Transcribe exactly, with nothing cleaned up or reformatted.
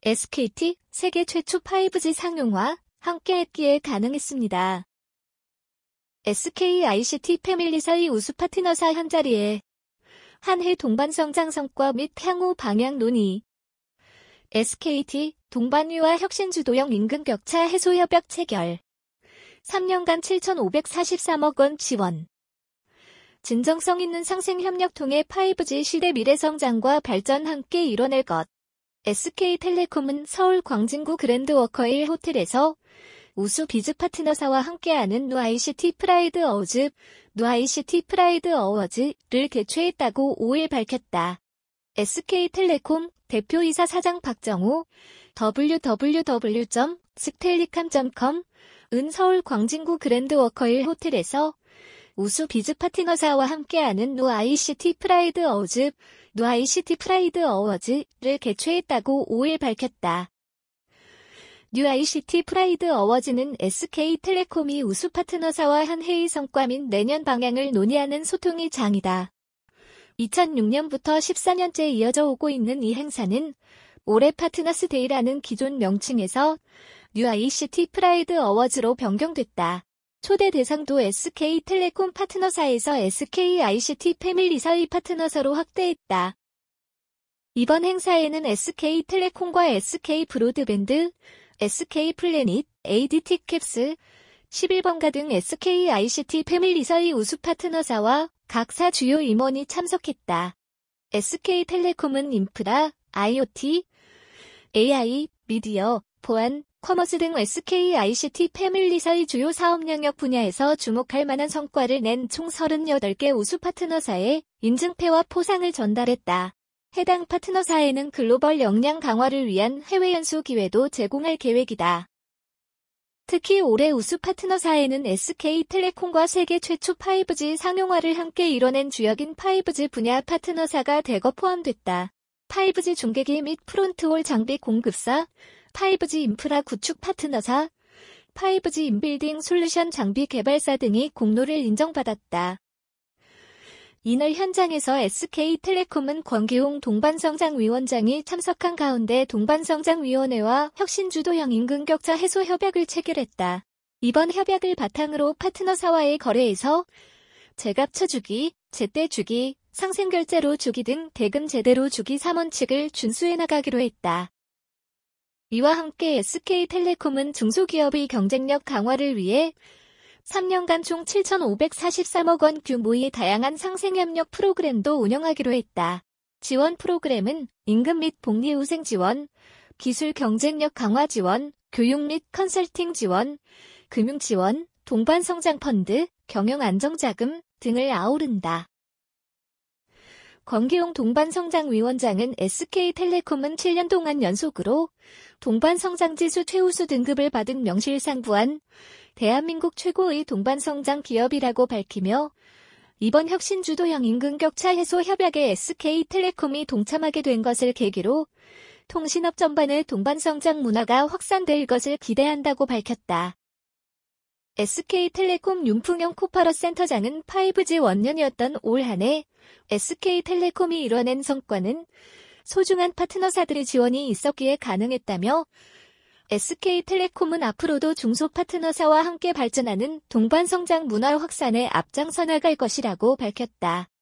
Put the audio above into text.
에스케이티 세계 최초 파이브지 상용화 함께했기에 가능했습니다. 에스케이아이씨티 패밀리사의 우수 파트너사 한자리에 한해 동반성장 성과 및 향후 방향 논의. 에스케이티 동반위와 혁신주도형 임금격차 해소 협약 체결. 삼 년간 칠천오백사십삼억 원 지원. 진정성 있는 상생협력 통해 파이브지 시대 미래성장과 발전 함께 이뤄낼 것. 에스케이텔레콤은 서울 광진구 그랜드워커힐 호텔에서 우수 비즈 파트너사와 함께하는 누아이씨티 프라이드 어워즈, 누아이씨티 프라이드 어워즈를 개최했다고 오일 밝혔다. 에스케이텔레콤 대표이사 사장 박정호, 더블유 더블유 더블유 점 스텔리캄 점 컴은 서울 광진구 그랜드워커힐 호텔에서 우수 비즈 파트너사와 함께하는 누아이씨티 프라이드 어워즈, 누아이씨티 프라이드 어워즈를 개최했다고 오일 밝혔다. 뉴아이씨티 프라이드 어워즈는 에스케이텔레콤이 우수 파트너사와 한 회의 성과 및 내년 방향을 논의하는 소통의 장이다. 이천육 년부터 십사 년째 이어져 오고 있는 이 행사는 올해 파트너스 데이라는 기존 명칭에서 뉴아이씨티 프라이드 어워즈로 변경됐다. 초대 대상도 에스케이텔레콤 파트너사에서 에스케이아이씨티 패밀리사의 파트너사로 확대했다. 이번 행사에는 에스케이텔레콤과 에스케이브로드밴드, 에스케이플래닛, 에이디티캡스, 십일 번가 등 에스케이아이씨티 패밀리사의 우수 파트너사와 각사 주요 임원이 참석했다. 에스케이텔레콤은 인프라, 아이오티, 에이아이, 미디어, 보안, 커머스 등 에스케이아이씨티 패밀리사의 주요 사업 영역 분야에서 주목할 만한 성과를 낸 총 서른여덟 개 우수 파트너사에 인증패와 포상을 전달했다. 해당 파트너사에는 글로벌 역량 강화를 위한 해외 연수 기회도 제공할 계획이다. 특히 올해 우수 파트너사에는 에스케이텔레콤과 세계 최초 파이브지 상용화를 함께 이뤄낸 주역인 파이브지 분야 파트너사가 대거 포함됐다. 파이브지 중계기 및 프론트홀 장비 공급사, 파이브지 인프라 구축 파트너사, 파이브지 인빌딩 솔루션 장비 개발사 등이 공로를 인정받았다. 이날 현장에서 에스케이텔레콤은 권기웅 동반성장위원장이 참석한 가운데 동반성장위원회와 혁신주도형 임금격차 해소 협약을 체결했다. 이번 협약을 바탕으로 파트너사와의 거래에서 제값처 주기, 제때 주기, 상생결제로 주기 등 대금 제대로 주기 삼 원칙을 준수해 나가기로 했다. 이와 함께 에스케이텔레콤은 중소기업의 경쟁력 강화를 위해 삼 년간 총 칠천오백사십삼억 원 규모의 다양한 상생협력 프로그램도 운영하기로 했다. 지원 프로그램은 임금 및 복리후생 지원, 기술 경쟁력 강화 지원, 교육 및 컨설팅 지원, 금융 지원, 동반성장펀드, 경영안정자금 등을 아우른다. 권기웅 동반성장위원장은 에스케이텔레콤은 칠 년 동안 연속으로 동반성장지수 최우수 등급을 받은 명실상부한 대한민국 최고의 동반성장 기업이라고 밝히며 이번 혁신주도형 임금격차 해소 협약에 에스케이텔레콤이 동참하게 된 것을 계기로 통신업 전반의 동반성장 문화가 확산될 것을 기대한다고 밝혔다. 에스케이텔레콤 윤풍영 코퍼러 센터장은 파이브지 원년이었던 올 한해 에스케이텔레콤이 이뤄낸 성과는 소중한 파트너사들의 지원이 있었기에 가능했다며 에스케이텔레콤은 앞으로도 중소 파트너사와 함께 발전하는 동반성장 문화 확산에 앞장서 나갈 것이라고 밝혔다.